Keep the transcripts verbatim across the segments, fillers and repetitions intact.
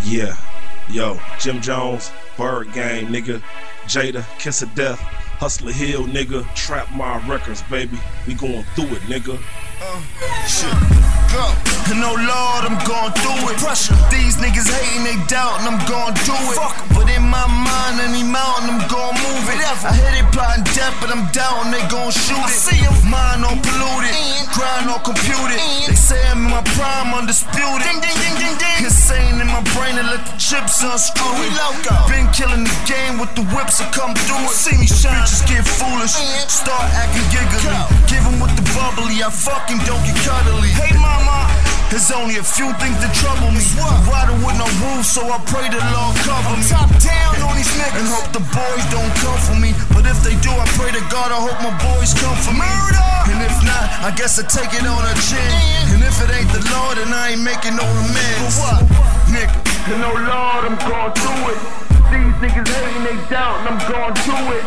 Yeah, yo, Jim Jones, Bird Gang, nigga, Jada, Kiss of Death, Hustler Hill, nigga, Trap My Records, baby. We going through it, nigga. Uh, shit, go. No Lord, I'm going through it. Pressure. These niggas hating, they doubting, I'm going do it. Fuck. But in my mind, any mountain, I'm going move it. Whatever. I hear they plotting death, but I'm doubting they gon' shoot I it. See em. Mind on polluted, grind on computed. And they say I'm in my prime, undisputed. Ding, ding, ding, ding, ding. Insane in my brain to let the chips unscrew it. Been killing the game with the whips that come through it. See me shine, bitches get foolish, start acting giggly. Give them with the bubbly, I fucking don't get cuddly. Hey mama, there's only a few things that trouble me. Riding with no roof, so I pray the Lord cover me. Top down on these niggas and hope the boys don't come for me. But if they do, I pray to God, I hope my boys come for me. And if not, I guess I take it on a chin. And if it ain't the Lord, then I ain't making no amends. What? Nigga, and no Lord, I'm going through it. These niggas hating, they doubting, I'm going through it.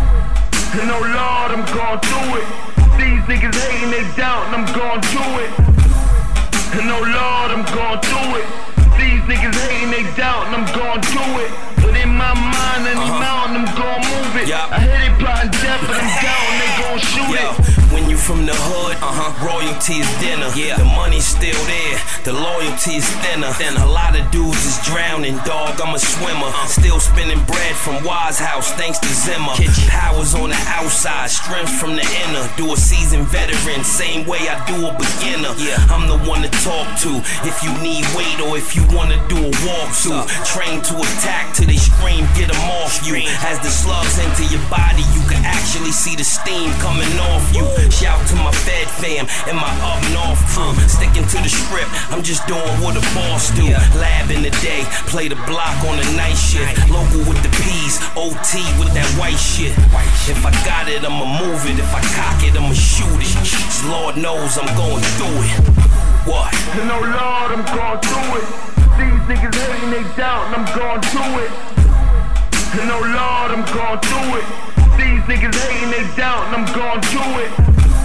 And no Lord, I'm going through it. These niggas hating, they doubting, I'm going through it. And no Lord, I'm going through it. These niggas hating, they doubting, I'm going through it. But in my mind, any uh-huh. mountain, I'm gon' move it. Yep. I hear they plotting death, but I'm down, they gon' shoot Yo, it. When you from the hood, uh-huh. royalty is dinner. Yeah. The money's still there, the loyalty is thinner. Then a lot of dudes is drowning, dog, I'm a swimmer. Uh. Still spinning bread from Wise House, thanks to Zimmer. Kitchen. Powers on the outside, strength from the inner. Do a seasoned veteran, same way I do a beginner. Yeah. I'm the one to talk to if you need weight or if you wanna do a walkthrough. Train to attack till they scream, get them off you. As the slugs enter your body, you can actually see the steam coming off you. Shout to my Fed fam and my up north crew. Sticking to the script, I'm just doing what a boss do. Lab in the day, play the block on the night shift. Local with the P's, O T with that white shit. If I got it, I'ma move it. If I cock it, I'ma shoot it. Lord knows I'm going through it. What? No Lord, I'm going through it. These niggas hating, they doubting, I'm going through it. No Lord, I'm going through it. These niggas hating, they doubting, I'm going through it.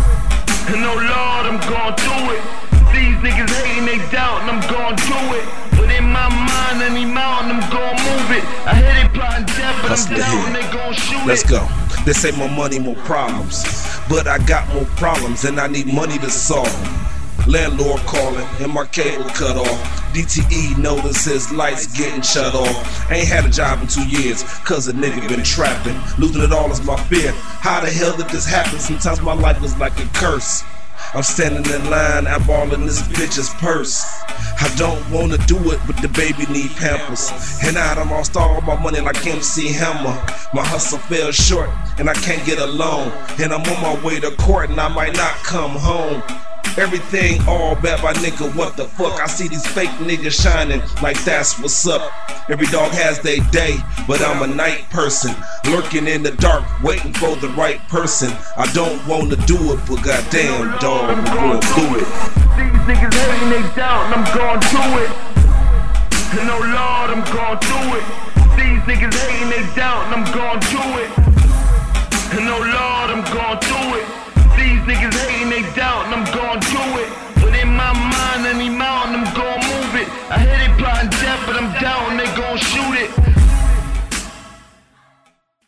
No Lord, I'm going through it. These niggas hating, they doubting, I'm going through it. But in my mind, any mountain, I'm gon' move it. I hear they plotting death, but I'm down, they gon' shoot Let's it. Let's go. They say more money, more problems. But I got more problems and I need money to solve them. Landlord calling and my cable cut off. D T E notices lights getting shut off. Ain't had a job in two years cause a nigga been trapping. Losing it all is my fear. How the hell did this happen? Sometimes my life is like a curse. I'm standing in line, eyeballing this bitch's purse. I don't wanna do it, but the baby need pampers. And I done lost all my money like M C Hammer. My hustle fell short and I can't get a loan. And I'm on my way to court and I might not come home. Everything all bad, my nigga, what the fuck? I see these fake niggas shining like that's what's up. Every dog has their day, but I'm a night person. Lurking in the dark, waiting for the right person. I don't wanna do it, but goddamn dog, I'm going through it. These niggas hating, they doubting, I'm going through it. No Lord, I'm going through it. These niggas hating, they doubting, I'm going through it. No Lord, I'm going through it. These niggas hating, they doubting, I'm going through it. But in my mind, any mountain, I'm gon' move it. I hear they plotting death, but I'm down.